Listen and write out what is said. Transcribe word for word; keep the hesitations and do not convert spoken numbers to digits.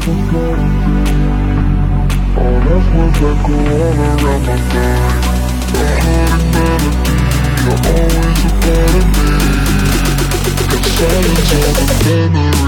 Oh, that's words that go all around my mind. A haunting melody, you're always a part of me. Got silence on the memory.